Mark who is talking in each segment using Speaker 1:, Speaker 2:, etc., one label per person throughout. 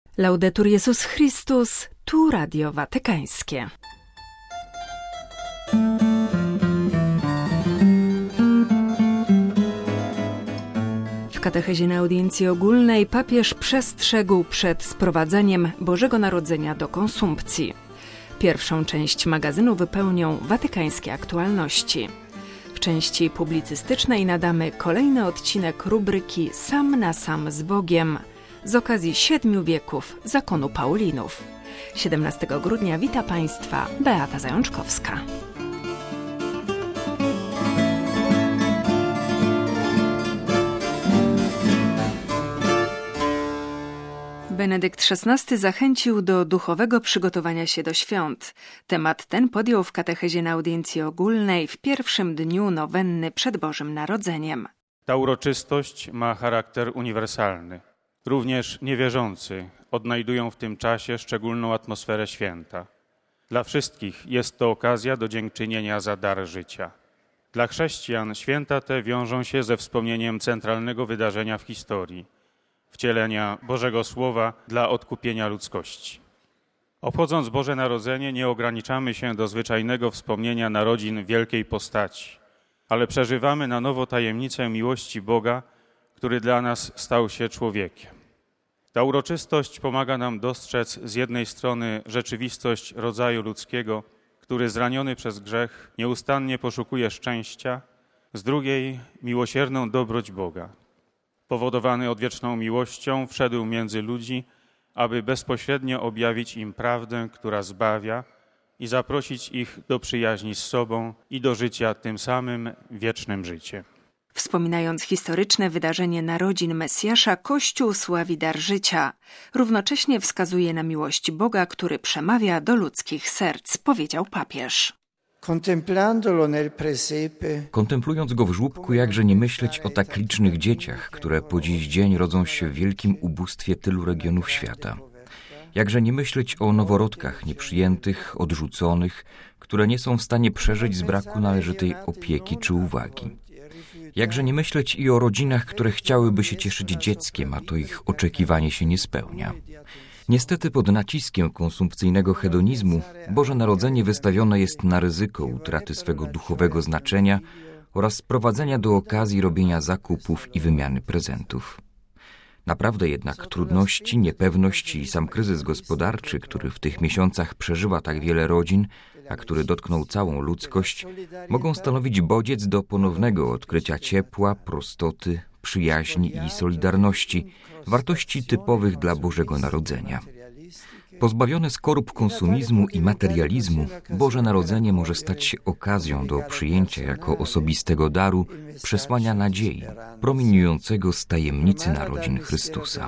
Speaker 1: Laudetur Jezus Chrystus, tu Radio Watykańskie. W katechezie na audiencji ogólnej papież przestrzegł przed sprowadzeniem Bożego Narodzenia do konsumpcji. Pierwszą część magazynu wypełnią watykańskie aktualności. W części publicystycznej nadamy kolejny odcinek rubryki Sam na sam z Bogiem z okazji 7 wieków zakonu Paulinów. 17 grudnia wita Państwa Beata Zajączkowska. Benedykt XVI zachęcił do duchowego przygotowania się do świąt. Temat ten podjął w katechezie na audiencji ogólnej w pierwszym dniu nowenny przed Bożym Narodzeniem.
Speaker 2: Ta uroczystość ma charakter uniwersalny. Również niewierzący odnajdują w tym czasie szczególną atmosferę święta. Dla wszystkich jest to okazja do dziękczynienia za dar życia. Dla chrześcijan święta te wiążą się ze wspomnieniem centralnego wydarzenia w historii – wcielenia Bożego Słowa dla odkupienia ludzkości. Obchodząc Boże Narodzenie nie ograniczamy się do zwyczajnego wspomnienia narodzin wielkiej postaci, ale przeżywamy na nowo tajemnicę miłości Boga, który dla nas stał się człowiekiem. Ta uroczystość pomaga nam dostrzec z jednej strony rzeczywistość rodzaju ludzkiego, który zraniony przez grzech nieustannie poszukuje szczęścia, z drugiej miłosierną dobroć Boga. Powodowany odwieczną miłością wszedł między ludzi, aby bezpośrednio objawić im prawdę, która zbawia i zaprosić ich do przyjaźni z sobą i do życia tym samym wiecznym życiem.
Speaker 1: Wspominając historyczne wydarzenie narodzin Mesjasza, Kościół sławi dar życia. Równocześnie wskazuje na miłość Boga, który przemawia do ludzkich serc, powiedział papież.
Speaker 3: Kontemplując go w żłóbku, jakże nie myśleć o tak licznych dzieciach, które po dziś dzień rodzą się w wielkim ubóstwie tylu regionów świata. Jakże nie myśleć o noworodkach nieprzyjętych, odrzuconych, które nie są w stanie przeżyć z braku należytej opieki czy uwagi. Jakże nie myśleć i o rodzinach, które chciałyby się cieszyć dzieckiem, a to ich oczekiwanie się nie spełnia. Niestety pod naciskiem konsumpcyjnego hedonizmu Boże Narodzenie wystawione jest na ryzyko utraty swego duchowego znaczenia oraz sprowadzenia do okazji robienia zakupów i wymiany prezentów. Naprawdę jednak trudności, niepewność i sam kryzys gospodarczy, który w tych miesiącach przeżywa tak wiele rodzin, a który dotknął całą ludzkość, mogą stanowić bodziec do ponownego odkrycia ciepła, prostoty, przyjaźni i solidarności, wartości typowych dla Bożego Narodzenia. Pozbawione skorup konsumizmu i materializmu, Boże Narodzenie może stać się okazją do przyjęcia jako osobistego daru przesłania nadziei, promieniującego z tajemnicy narodzin Chrystusa.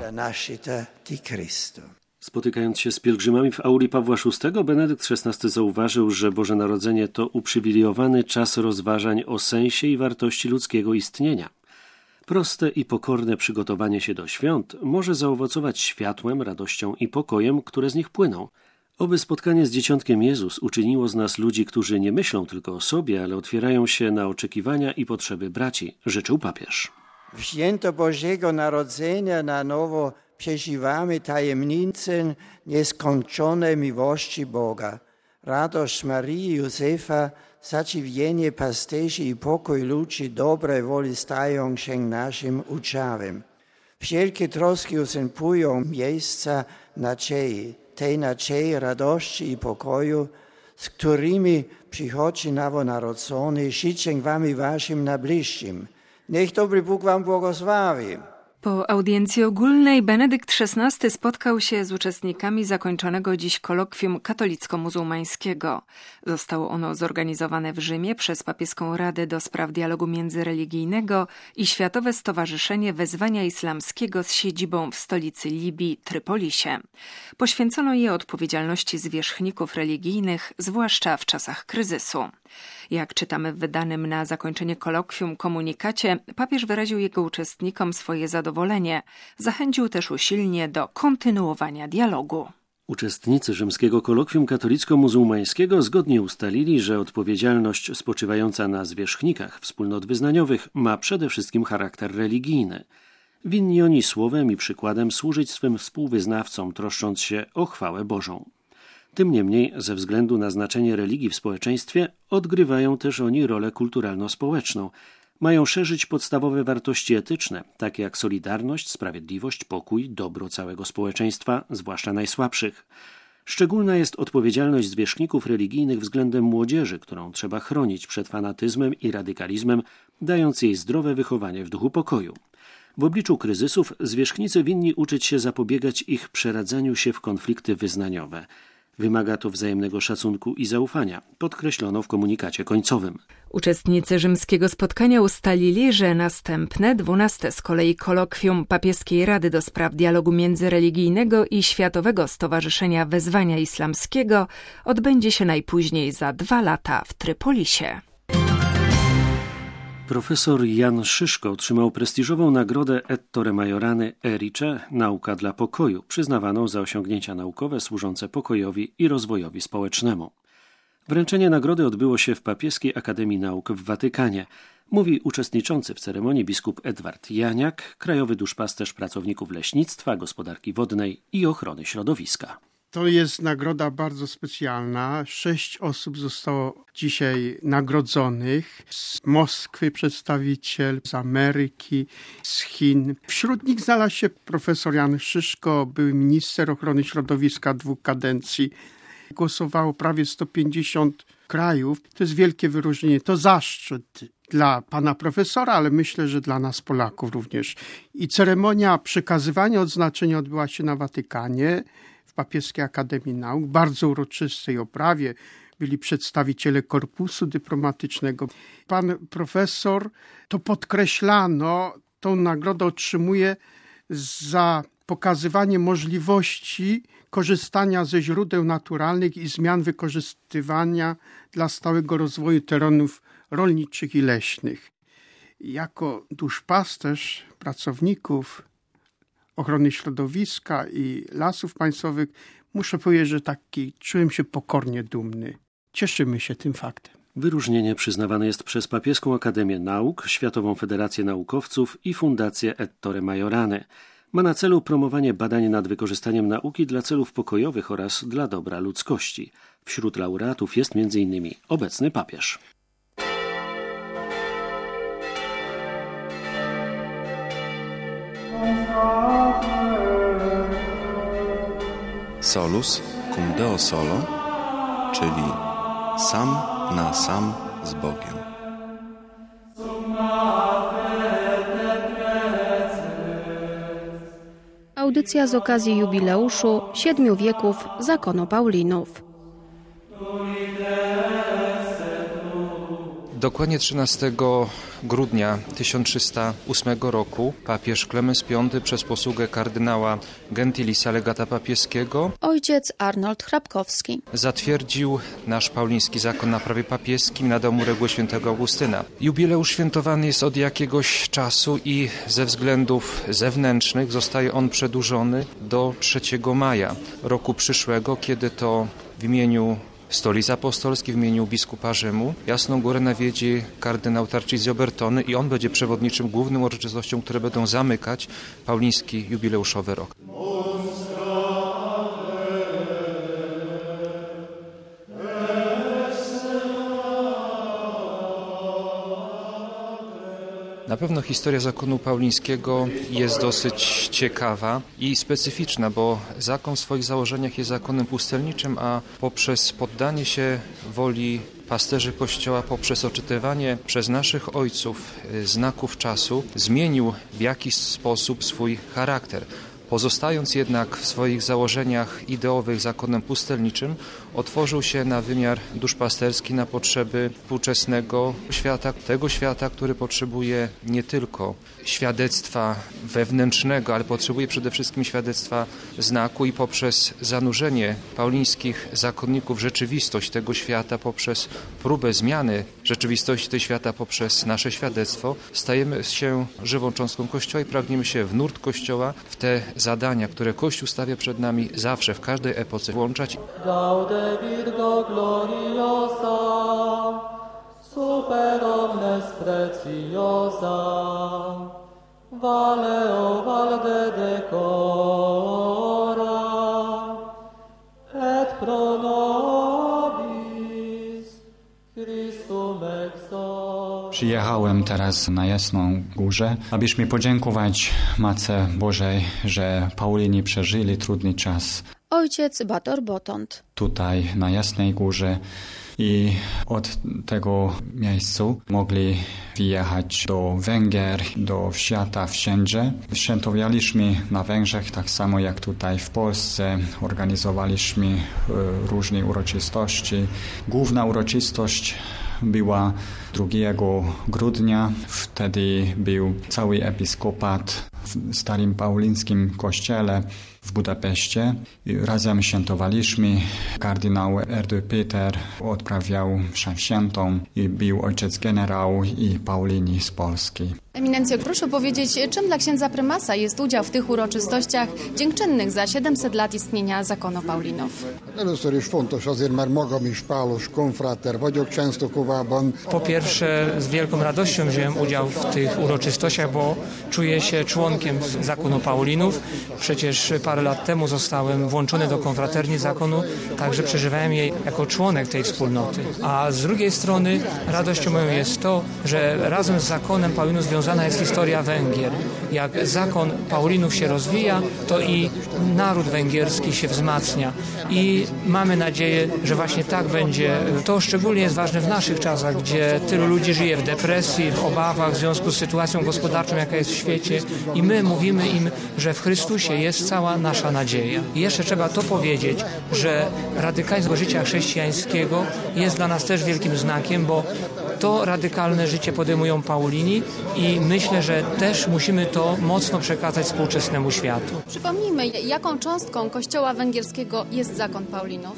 Speaker 4: Spotykając się z pielgrzymami w auli Pawła VI, Benedykt XVI zauważył, że Boże Narodzenie to uprzywilejowany czas rozważań o sensie i wartości ludzkiego istnienia. Proste i pokorne przygotowanie się do świąt może zaowocować światłem, radością i pokojem, które z nich płyną. Oby spotkanie z Dzieciątkiem Jezus uczyniło z nas ludzi, którzy nie myślą tylko o sobie, ale otwierają się na oczekiwania i potrzeby braci, życzył papież.
Speaker 5: W święto Bożego Narodzenia na nowo przeżywamy tajemnicę nieskończonej miłości Boga. Radość Marii i Józefa, zadziwienie pasterzy i pokój ludzi dobrej woli stają się naszym udziałem. Wszelkie troski ustępują miejsca nadziei, tej nadziei, radości i pokoju, z którymi przychodzi nowonarodzony. Życzę wam i waszym najbliższym. Niech dobry Bóg wam błogosławi.
Speaker 1: Po audiencji ogólnej Benedykt XVI spotkał się z uczestnikami zakończonego dziś kolokwium katolicko-muzułmańskiego. Zostało ono zorganizowane w Rzymie przez Papieską Radę do Spraw Dialogu Międzyreligijnego i Światowe Stowarzyszenie Wezwania Islamskiego z siedzibą w stolicy Libii, Trypolisie. Poświęcono je odpowiedzialności zwierzchników religijnych, zwłaszcza w czasach kryzysu. Jak czytamy w wydanym na zakończenie kolokwium komunikacie, papież wyraził jego uczestnikom swoje zadowolenie. Zachęcił też usilnie do kontynuowania dialogu.
Speaker 4: Uczestnicy rzymskiego kolokwium katolicko-muzułmańskiego zgodnie ustalili, że odpowiedzialność spoczywająca na zwierzchnikach wspólnot wyznaniowych ma przede wszystkim charakter religijny. Winni oni słowem i przykładem służyć swym współwyznawcom, troszcząc się o chwałę Bożą. Tym niemniej, ze względu na znaczenie religii w społeczeństwie, odgrywają też oni rolę kulturalno-społeczną. Mają szerzyć podstawowe wartości etyczne, takie jak solidarność, sprawiedliwość, pokój, dobro całego społeczeństwa, zwłaszcza najsłabszych. Szczególna jest odpowiedzialność zwierzchników religijnych względem młodzieży, którą trzeba chronić przed fanatyzmem i radykalizmem, dając jej zdrowe wychowanie w duchu pokoju. W obliczu kryzysów zwierzchnicy winni uczyć się zapobiegać ich przeradzaniu się w konflikty wyznaniowe. Wymaga to wzajemnego szacunku i zaufania, podkreślono w komunikacie końcowym.
Speaker 1: Uczestnicy rzymskiego spotkania ustalili, że następne, 12. z kolei kolokwium Papieskiej Rady do Spraw Dialogu Międzyreligijnego i Światowego Stowarzyszenia Wezwania Islamskiego odbędzie się najpóźniej za 2 lata w Trypolisie.
Speaker 4: Profesor Jan Szyszko otrzymał prestiżową nagrodę Ettore Majorane Erice Nauka dla Pokoju, przyznawaną za osiągnięcia naukowe służące pokojowi i rozwojowi społecznemu. Wręczenie nagrody odbyło się w Papieskiej Akademii Nauk w Watykanie. Mówi uczestniczący w ceremonii biskup Edward Janiak, krajowy duszpasterz pracowników leśnictwa, gospodarki wodnej i ochrony środowiska.
Speaker 6: To jest nagroda bardzo specjalna. 6 osób zostało dzisiaj nagrodzonych. Z Moskwy przedstawiciel, z Ameryki, z Chin. Wśród nich znalazł się profesor Jan Szyszko, były minister ochrony środowiska 2 kadencji. Głosowało prawie 150 krajów. To jest wielkie wyróżnienie. To zaszczyt dla pana profesora, ale myślę, że dla nas Polaków również. I ceremonia przekazywania odznaczenia odbyła się na Watykanie, w Papieskiej Akademii Nauk, bardzo uroczystej oprawie. Byli przedstawiciele korpusu dyplomatycznego. Pan profesor, to podkreślano, tą nagrodę otrzymuje za pokazywanie możliwości korzystania ze źródeł naturalnych i zmian wykorzystywania dla stałego rozwoju terenów rolniczych i leśnych. Jako duszpasterz pracowników ochrony środowiska i lasów państwowych muszę powiedzieć, że czułem się pokornie dumny. Cieszymy się tym faktem.
Speaker 4: Wyróżnienie przyznawane jest przez Papieską Akademię Nauk, Światową Federację Naukowców i Fundację Ettore Majorane. Ma na celu promowanie badań nad wykorzystaniem nauki dla celów pokojowych oraz dla dobra ludzkości. Wśród laureatów jest m.in. obecny papież.
Speaker 7: Solus cum Deo solo, czyli sam na sam z Bogiem.
Speaker 8: Audycja z okazji jubileuszu 7 wieków zakonu Paulinów.
Speaker 3: Dokładnie 13 grudnia 1308 roku papież Klemens V przez posługę kardynała Gentilisa, legata papieskiego,
Speaker 8: Ojciec Arnold Hrabkowski
Speaker 3: zatwierdził nasz pauliński zakon na prawie papieskim, nadał mu regułę świętego Augustyna. Jubileusz świętowany jest od jakiegoś czasu i ze względów zewnętrznych zostaje on przedłużony do 3 maja roku przyszłego, kiedy to w imieniu Stolicy Apostolskiej, w imieniu biskupa Rzymu Jasną Górę nawiedzi kardynał Tarcisio Bertone i on będzie przewodniczym głównym uroczystościom, które będą zamykać pauliński jubileuszowy rok. Na pewno historia zakonu paulińskiego jest dosyć ciekawa i specyficzna, bo zakon w swoich założeniach jest zakonem pustelniczym, a poprzez poddanie się woli pasterzy Kościoła, poprzez odczytywanie przez naszych ojców znaków czasu, zmienił w jakiś sposób swój charakter. Pozostając jednak w swoich założeniach ideowych zakonem pustelniczym, otworzył się na wymiar duszpasterski, na potrzeby współczesnego świata, tego świata, który potrzebuje nie tylko świadectwa wewnętrznego, ale potrzebuje przede wszystkim świadectwa znaku i poprzez zanurzenie paulińskich zakonników w rzeczywistość tego świata, poprzez próbę zmiany rzeczywistości tego świata poprzez nasze świadectwo, stajemy się żywą cząstką Kościoła i pragniemy się w nurt Kościoła, w te zadania, które Kościół stawia przed nami zawsze, w każdej epoce włączać.
Speaker 9: Gaude Virgo gloriosa, super omnes preciosa, valeo valde decora, et pro nobis Christum exor.
Speaker 10: Przyjechałem teraz na Jasną Górę, abyśmy podziękować Matce Bożej, że Paulini przeżyli trudny czas.
Speaker 8: Ojciec Bator Botont.
Speaker 10: Tutaj na Jasnej Górze i od tego miejsca mogli wyjechać do Węgier, do świata wszędzie. Świętowaliśmy na Węgrzech tak samo jak tutaj w Polsce. Organizowaliśmy różne uroczystości. Główna uroczystość była 2 grudnia. Wtedy był cały episkopat w Starym Paulińskim kościele w Budapeszcie. Razem świętowaliśmy. Kardynał Erdő Péter odprawiał mszę świętą i był ojciec generał i Paulini z Polski.
Speaker 11: Eminencjo, proszę powiedzieć, czym dla księdza prymasa jest udział w tych uroczystościach dziękczynnych za 700 lat istnienia zakonu Paulinów?
Speaker 12: Először is fontos azért, mert magam is pálos konfráter vagyok Częstochowában.
Speaker 13: Po pierwsze, z wielką radością wziąłem udział w tych uroczystościach, bo czuję się członkiem zakonu Paulinów. Przecież parę lat temu zostałem włączony do konfraterni zakonu, także przeżywałem jej jako członek tej wspólnoty. A z drugiej strony radością moją jest to, że razem z zakonem Paulinów związana jest historia Węgier. Jak zakon Paulinów się rozwija, to i naród węgierski się wzmacnia. I mamy nadzieję, że właśnie tak będzie. To szczególnie jest ważne w naszych czasach, gdzie tylu ludzi żyje w depresji, w obawach w związku z sytuacją gospodarczą, jaka jest w świecie. I my mówimy im, że w Chrystusie jest cała nasza nadzieja. I jeszcze trzeba to powiedzieć, że radykalizm życia chrześcijańskiego jest dla nas też wielkim znakiem, bo to radykalne życie podejmują Paulini i myślę, że też musimy to mocno przekazać współczesnemu światu.
Speaker 11: Przypomnijmy, jaką cząstką Kościoła węgierskiego jest zakon Paulinów.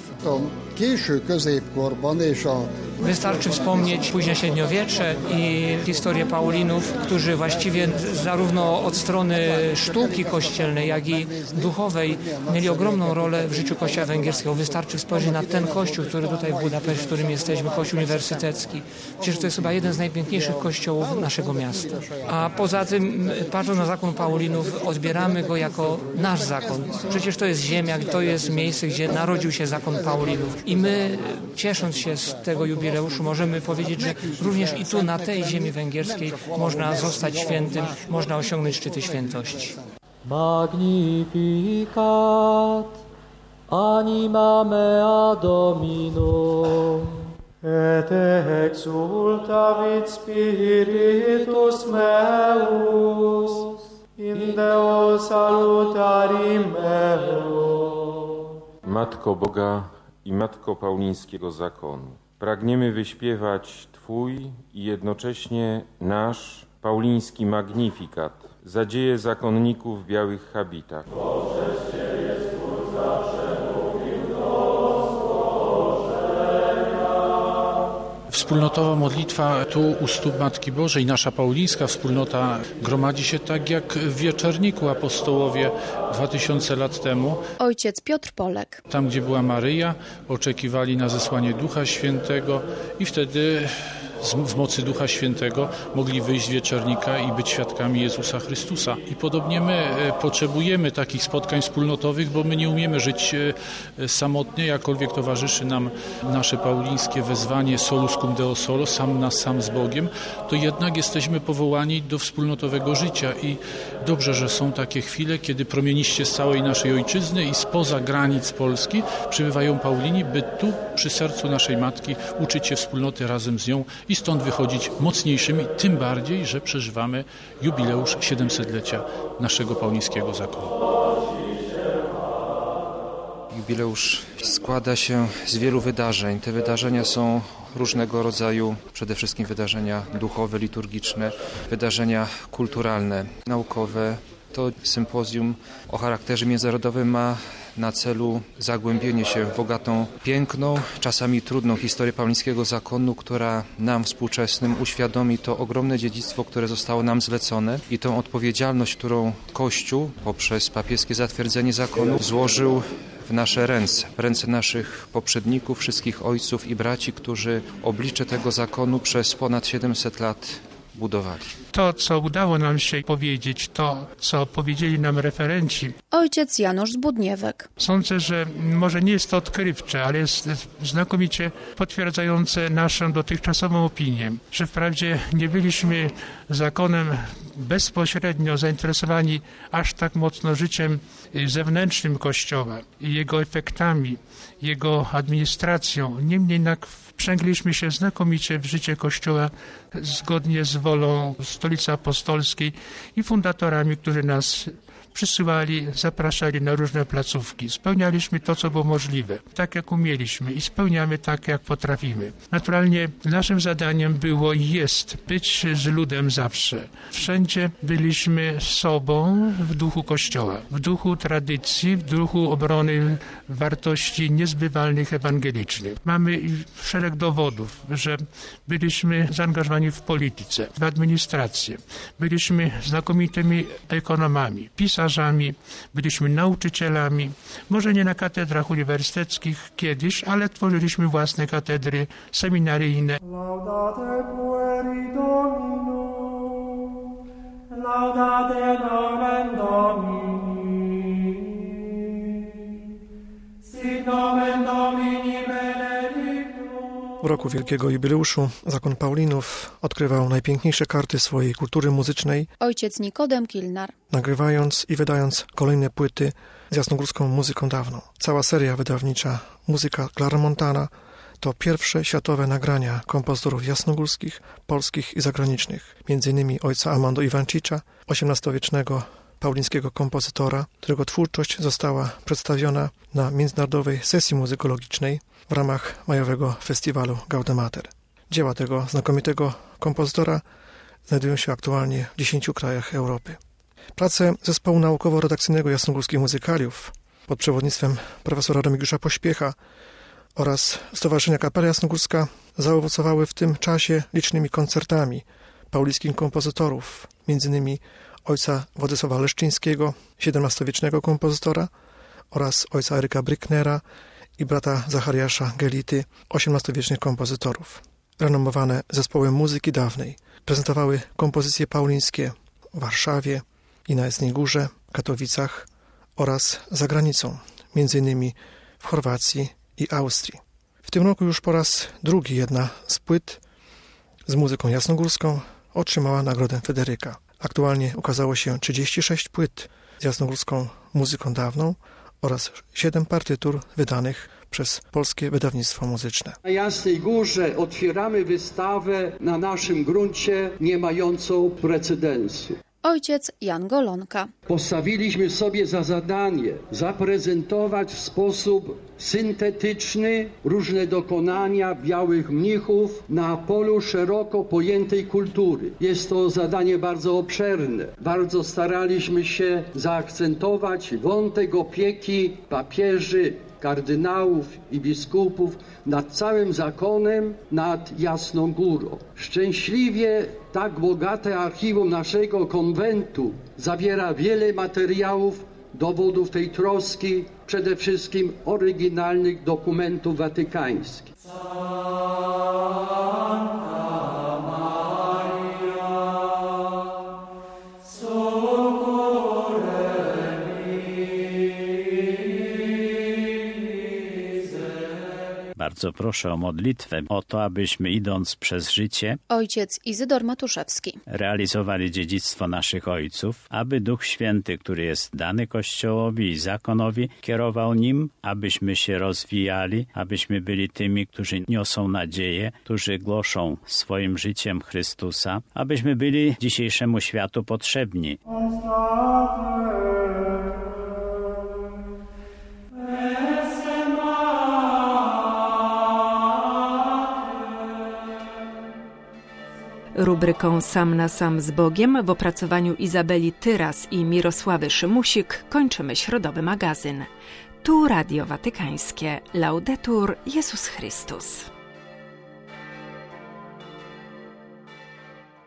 Speaker 13: Wystarczy wspomnieć późne średniowiecze i historię Paulinów, którzy właściwie zarówno od strony sztuki kościelnej, jak i duchowej mieli ogromną rolę w życiu Kościoła węgierskiego. Wystarczy spojrzeć na ten kościół, który tutaj w Budapeszcie, w którym jesteśmy, kościół uniwersytecki. Przecież to jest chyba jeden z najpiękniejszych kościołów naszego miasta. A poza tym, patrząc na zakon Paulinów, odbieramy go jako nasz zakon. Przecież to jest ziemia, to jest miejsce, gdzie narodził się zakon Paulinów. I my, ciesząc się z tego jubileuszu, możemy powiedzieć, że również i tu, na tej ziemi węgierskiej, można zostać świętym, można osiągnąć szczyty świętości.
Speaker 9: Magnificat anima mea Dominum, et exultavit spiritus meus in Deo salutarim meo.
Speaker 14: Matko Boga i Matko Paulińskiego Zakonu, pragniemy wyśpiewać Twój i jednocześnie nasz pauliński magnifikat za dzieje zakonników w białych habitach.
Speaker 15: Wspólnotowa modlitwa tu u stóp Matki Bożej, nasza paulińska wspólnota gromadzi się tak jak w Wieczorniku apostołowie 2000 lat temu.
Speaker 8: Ojciec Piotr Polek.
Speaker 15: Tam, gdzie była Maryja, oczekiwali na zesłanie Ducha Świętego i wtedy w mocy Ducha Świętego mogli wyjść z Wieczornika i być świadkami Jezusa Chrystusa. I podobnie my potrzebujemy takich spotkań wspólnotowych, bo my nie umiemy żyć samotnie, jakkolwiek towarzyszy nam nasze paulińskie wezwanie solus cum Deo solo, sam nas, sam z Bogiem, to jednak jesteśmy powołani do wspólnotowego życia i dobrze, że są takie chwile, kiedy promieniście z całej naszej ojczyzny i spoza granic Polski przybywają Paulini, by tu przy sercu naszej Matki uczyć się wspólnoty razem z nią i stąd wychodzić mocniejszymi, tym bardziej, że przeżywamy jubileusz 700-lecia naszego paulińskiego zakonu.
Speaker 16: Jubileusz składa się z wielu wydarzeń. Te wydarzenia są różnego rodzaju, przede wszystkim wydarzenia duchowe, liturgiczne, wydarzenia kulturalne, naukowe. To sympozjum o charakterze międzynarodowym ma na celu zagłębienie się w bogatą, piękną, czasami trudną historię paulińskiego zakonu, która nam współczesnym uświadomi to ogromne dziedzictwo, które zostało nam zlecone i tą odpowiedzialność, którą Kościół poprzez papieskie zatwierdzenie zakonu złożył w nasze ręce, w ręce naszych poprzedników, wszystkich ojców i braci, którzy oblicze tego zakonu przez ponad 700 lat budowali.
Speaker 6: To, co udało nam się powiedzieć, to, co powiedzieli nam referenci.
Speaker 8: Ojciec Janusz Zbudniewek.
Speaker 6: Sądzę, że może nie jest to odkrywcze, ale jest znakomicie potwierdzające naszą dotychczasową opinię, że wprawdzie nie byliśmy zakonem bezpośrednio zainteresowani aż tak mocno życiem zewnętrznym Kościoła i jego efektami, jego administracją. Niemniej jednak wprzęgliśmy się znakomicie w życie Kościoła zgodnie z wolą Stolicy Apostolskiej i fundatorami, którzy nas przysyłali, zapraszali na różne placówki. Spełnialiśmy to, co było możliwe, tak jak umieliśmy i spełniamy tak, jak potrafimy. Naturalnie naszym zadaniem było i jest być z ludem zawsze. Wszędzie byliśmy sobą w duchu Kościoła, w duchu tradycji, w duchu obrony wartości niezbywalnych ewangelicznych. Mamy szereg dowodów, że byliśmy zaangażowani w polityce, w administrację. Byliśmy znakomitymi ekonomami, pisarzami, byliśmy nauczycielami, może nie na katedrach uniwersyteckich kiedyś, ale tworzyliśmy własne katedry seminaryjne.
Speaker 9: Laudate pueri Domino, laudate nomen Domini, sit nomen Domini benedictum.
Speaker 17: W roku wielkiego jubileuszu zakon Paulinów odkrywał najpiękniejsze karty swojej kultury muzycznej.
Speaker 8: Ojciec Nikodem Kilnar.
Speaker 17: Nagrywając i wydając kolejne płyty z jasnogórską muzyką dawną. Cała seria wydawnicza Muzyka Claromontana to pierwsze światowe nagrania kompozytorów jasnogórskich, polskich i zagranicznych. M.in. ojca Amando Iwancicza, XVIII-wiecznego paulińskiego kompozytora, którego twórczość została przedstawiona na międzynarodowej sesji muzykologicznej w ramach majowego festiwalu Gaudemater. Dzieła tego znakomitego kompozytora znajdują się aktualnie w 10 krajach Europy. Prace zespołu naukowo-redakcyjnego jasnogórskich muzykaliów pod przewodnictwem profesora Remigiusza Pośpiecha oraz Stowarzyszenia Kapela Jasnogórska zaowocowały w tym czasie licznymi koncertami paulińskich kompozytorów, m.in. ojca Władysława Leszczyńskiego, XVII-wiecznego kompozytora, oraz ojca Eryka Brücknera i brata Zachariasza Gelity, XVIII-wiecznych kompozytorów. Renomowane zespoły muzyki dawnej prezentowały kompozycje paulińskie w Warszawie i na Jasnej Górze, Katowicach oraz za granicą, m.in. w Chorwacji i Austrii. W tym roku już po raz drugi jedna z płyt z muzyką jasnogórską otrzymała Nagrodę Fryderyka. Aktualnie ukazało się 36 płyt z jasnogórską muzyką dawną oraz 7 partytur wydanych przez Polskie Wydawnictwo Muzyczne.
Speaker 18: Na Jasnej Górze otwieramy wystawę na naszym gruncie nie mającą precedensu.
Speaker 8: Ojciec Jan Golonka.
Speaker 18: Postawiliśmy sobie za zadanie zaprezentować w sposób syntetyczny różne dokonania białych mnichów na polu szeroko pojętej kultury. Jest to zadanie bardzo obszerne. Bardzo staraliśmy się zaakcentować wątek opieki papieży, kardynałów i biskupów nad całym zakonem, nad Jasną Górą. Szczęśliwie tak bogate archiwum naszego konwentu zawiera wiele materiałów, dowodów tej troski, przede wszystkim oryginalnych dokumentów watykańskich.
Speaker 19: Bardzo proszę o modlitwę, o to, abyśmy idąc przez życie
Speaker 8: Ojciec Izydor Matuszewski
Speaker 19: realizowali dziedzictwo naszych ojców, aby Duch Święty, który jest dany Kościołowi i zakonowi, kierował nim, abyśmy się rozwijali, abyśmy byli tymi, którzy niosą nadzieję, którzy głoszą swoim życiem Chrystusa, abyśmy byli dzisiejszemu światu potrzebni.
Speaker 1: Rubryką Sam na sam z Bogiem w opracowaniu Izabeli Tyras i Mirosławy Szymusik kończymy środowy magazyn. Tu Radio Watykańskie. Laudetur Jezus Chrystus.